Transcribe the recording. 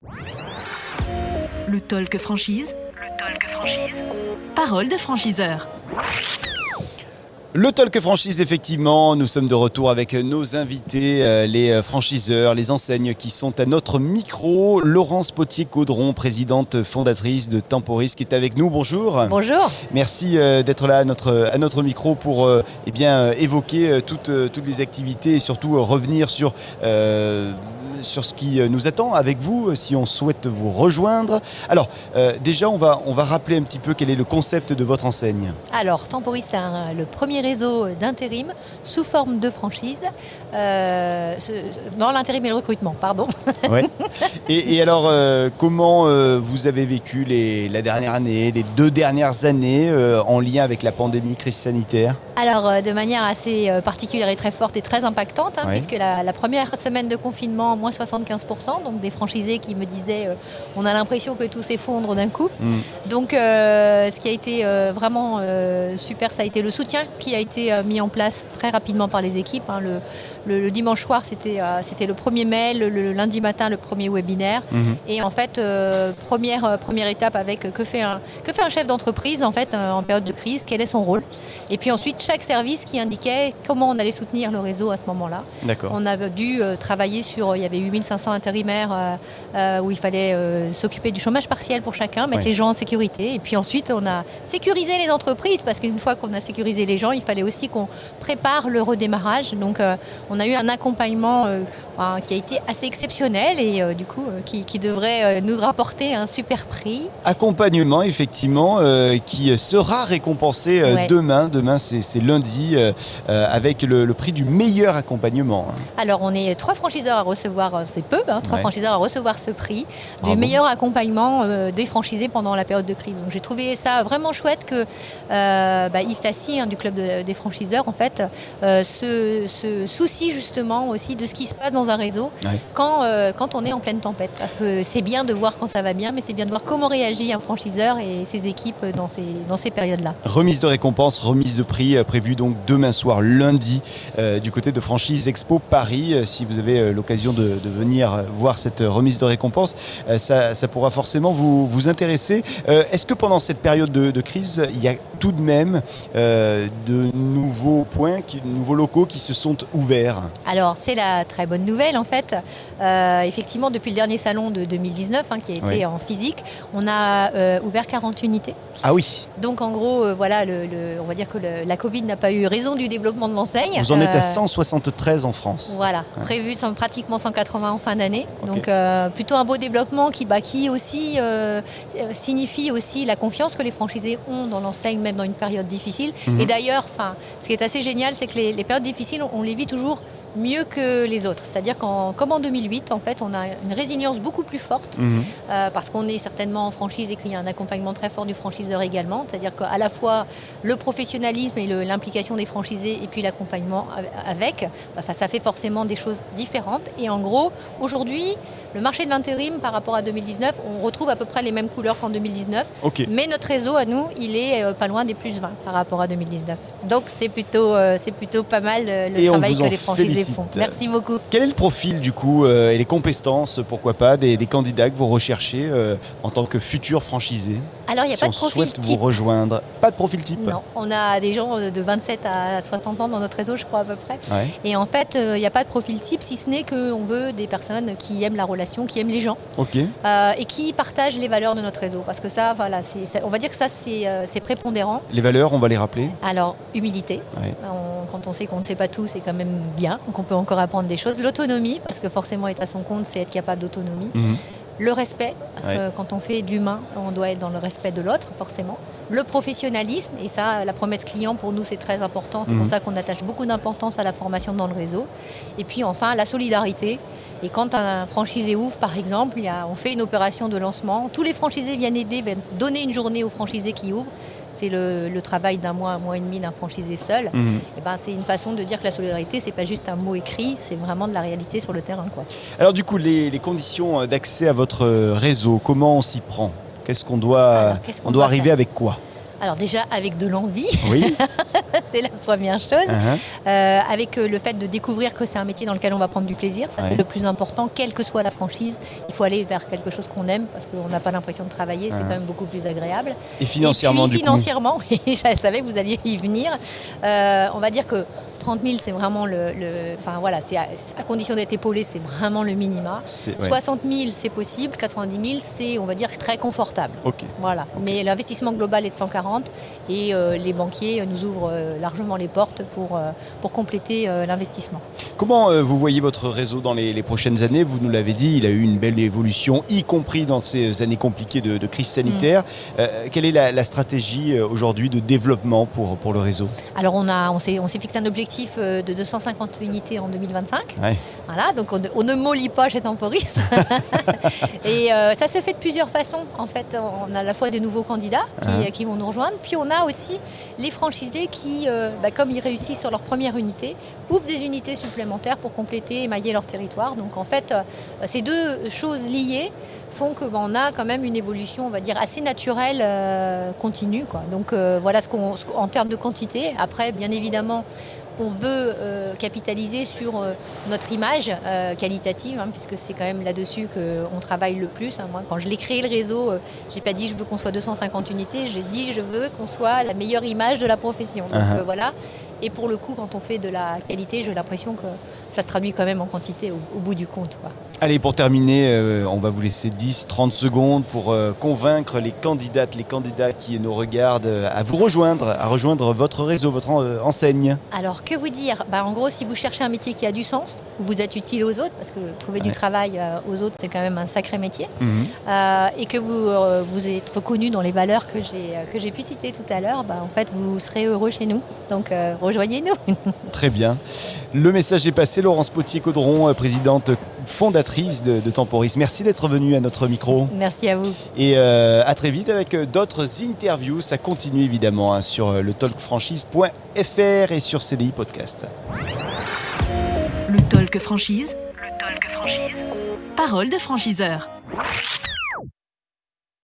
Le talk franchise. Parole de franchiseur. Le talk franchise, effectivement, nous sommes de retour avec nos invités, les franchiseurs, les enseignes qui sont à notre micro. Laurence Potier-Caudron, présidente fondatrice de Temporis, qui est avec nous. Bonjour. Bonjour. Merci d'être là à notre micro pour évoquer toutes les activités et surtout revenir sur ce qui nous attend avec vous si on souhaite vous rejoindre. Alors déjà on va rappeler un petit peu quel est le concept de votre enseigne. Alors Temporis, c'est le premier réseau d'intérim sous forme de franchise dans l'intérim et le recrutement, pardon. Ouais. Et alors comment vous avez vécu la dernière année, les 2 dernières années en lien avec la pandémie, crise sanitaire? Alors de manière assez particulière et très forte et très impactante, Ouais. puisque la première semaine de confinement, moins 75%, donc des franchisés qui me disaient on a l'impression que tout s'effondre d'un coup. Donc ce qui a été vraiment super, ça a été le soutien qui a été mis en place très rapidement par les équipes. Le dimanche soir, c'était le premier mail, le lundi matin, le premier webinaire. Et en fait, première étape avec que fait un chef d'entreprise en fait en période de crise, quel est son rôle. Et puis ensuite, chaque service qui indiquait comment on allait soutenir le réseau à ce moment-là. D'accord. On a dû travailler sur, il y avait 8500 intérimaires où il fallait s'occuper du chômage partiel pour chacun, mettre les gens en sécurité. Et puis ensuite, on a sécurisé les entreprises parce qu'une fois qu'on a sécurisé les gens, il fallait aussi qu'on prépare le redémarrage. Donc on a eu un accompagnement qui a été assez exceptionnel et du coup qui devrait nous rapporter un super prix. Accompagnement, effectivement, qui sera récompensé demain. Demain, c'est lundi, avec le prix du meilleur accompagnement. Alors, on est 3 franchiseurs à recevoir, c'est peu, 3 franchiseurs à recevoir ce prix du meilleur accompagnement des franchisés pendant la période de crise. Donc, j'ai trouvé ça vraiment chouette que Yves Tassi, du club des franchiseurs, en fait, se soucie justement aussi de ce qui se passe dans un réseau quand on est en pleine tempête. Parce que c'est bien de voir quand ça va bien, mais c'est bien de voir comment réagit un franchiseur et ses équipes dans ces périodes-là. Remise de récompense, remise de prix prévue donc demain soir, lundi, du côté de Franchise Expo Paris. Si vous avez l'occasion de venir voir cette remise de récompense, ça pourra forcément vous intéresser. Est-ce que pendant cette période de crise, il y a tout de même de nouveaux points, nouveaux locaux qui se sont ouverts? Alors, c'est la très bonne nouvelle en fait. Effectivement, depuis le dernier salon de 2019 qui a été en physique, on a ouvert 40 unités. Ah oui. Donc en gros, on va dire que la Covid n'a pas eu raison du développement de l'enseigne. Vous en êtes à 173 en France. Voilà, prévu pratiquement 180 en fin d'année. Donc plutôt un beau développement qui aussi signifie aussi la confiance que les franchisés ont dans l'enseigne, même dans une période difficile. Et d'ailleurs, ce qui est assez génial, c'est que les périodes difficiles, on les vit toujours mieux que les autres. C'est-à-dire comme en 2008, en fait, on a une résilience beaucoup plus forte parce qu'on est certainement en franchise et qu'il y a un accompagnement très fort du franchiseur également. C'est-à-dire qu'à la fois le professionnalisme et l'implication des franchisés et puis l'accompagnement avec, ça fait forcément des choses différentes. Et en gros, aujourd'hui, le marché de l'intérim par rapport à 2019, on retrouve à peu près les mêmes couleurs qu'en 2019. Mais notre réseau, à nous, il est pas loin des plus 20 par rapport à 2019. Donc c'est plutôt pas mal le travail que les franchisés font. Merci beaucoup. Quel est le profil du coup et les compétences, pourquoi pas, des candidats que vous recherchez en tant que futurs franchisés? Alors il n'y a pas de profil type. Vous rejoindre. Pas de profil type? Non, on a des gens de 27 à 60 ans dans notre réseau, je crois à peu près. Et en fait, il n'y a pas de profil type, si ce n'est qu'on veut des personnes qui aiment la relation, qui aiment les gens et qui partagent les valeurs de notre réseau. Parce que ça, on va dire que ça, c'est prépondérant. Les valeurs, on va les rappeler? Alors, humilité. Quand on sait qu'on ne sait pas tout, c'est quand même bien. Donc on peut encore apprendre des choses. L'autonomie, parce que forcément être à son compte, c'est être capable d'autonomie. Le respect, parce que quand on fait de l'humain, on doit être dans le respect de l'autre, forcément. Le professionnalisme, et ça, la promesse client, pour nous, c'est très important. C'est pour ça qu'on attache beaucoup d'importance à la formation dans le réseau. Et puis enfin, la solidarité. Et quand un franchisé ouvre, par exemple, on fait une opération de lancement. Tous les franchisés viennent viennent donner une journée aux franchisés qui ouvrent. C'est le travail d'un mois et demi d'un franchisé seul. Et c'est une façon de dire que la solidarité, c'est pas juste un mot écrit, c'est vraiment de la réalité sur le terrain, Alors du coup, les conditions d'accès à votre réseau, comment on s'y prend? Qu'est-ce qu'on doit arriver avec quoi? Alors déjà avec de l'envie, Oui. c'est la première chose. Avec le fait de découvrir que c'est un métier dans lequel on va prendre du plaisir, ça c'est le plus important, quelle que soit la franchise. Il faut aller vers quelque chose qu'on aime parce qu'on n'a pas l'impression de travailler, c'est quand même beaucoup plus agréable. Et financièrement, et puis, du financièrement, oui, je savais que vous alliez y venir. On va dire que 30 000, c'est vraiment enfin voilà, c'est à condition d'être épaulé, c'est vraiment le minima. 60 000, c'est possible. 90 000, c'est, on va dire, très confortable. Voilà. Mais l'investissement global est de 140 et les banquiers nous ouvrent largement les portes pour compléter l'investissement. Comment vous voyez votre réseau dans les prochaines années? Vous nous l'avez dit, il a eu une belle évolution, y compris dans ces années compliquées de crise sanitaire. Quelle est la stratégie aujourd'hui de développement pour le réseau? Alors on s'est fixé un objectif de 250 unités en 2025. Voilà, donc on ne mollit pas chez Temporis. Et ça se fait de plusieurs façons. En fait, on a à la fois des nouveaux candidats qui vont nous rejoindre, puis on a aussi les franchisés qui, comme ils réussissent sur leur première unité, ouvrent des unités supplémentaires pour compléter, émailler leur territoire. Donc en fait, ces deux choses liées font qu'on a quand même une évolution, on va dire, assez naturelle, continue, quoi. Donc voilà en termes de quantité. Après, bien évidemment, on veut capitaliser sur notre image qualitative, puisque c'est quand même là-dessus qu'on travaille le plus. Moi, quand je l'ai créé le réseau, j'ai pas dit je veux qu'on soit 250 unités, j'ai dit je veux qu'on soit la meilleure image de la profession. Donc voilà. Et pour le coup, quand on fait de la qualité, j'ai l'impression que ça se traduit quand même en quantité au bout du compte, quoi. Allez, pour terminer, on va vous laisser 10-30 secondes pour convaincre les candidates, les candidats qui nous regardent à vous rejoindre, à rejoindre votre réseau, votre enseigne. Alors, que vous dire ? En gros, si vous cherchez un métier qui a du sens, où vous êtes utile aux autres, parce que trouver du travail aux autres, c'est quand même un sacré métier, et que vous êtes reconnu dans les valeurs que j'ai pu citer tout à l'heure, en fait, vous serez heureux chez nous. Donc, rejoignez-nous. Très bien. Le message est passé. Laurence Potier-Caudron, présidente fondatrice de Temporis. Merci d'être venue à notre micro. Merci à vous. Et à très vite avec d'autres interviews. Ça continue évidemment sur le talkfranchise.fr et sur CDI Podcast. Le Talk Franchise. Parole de franchiseur.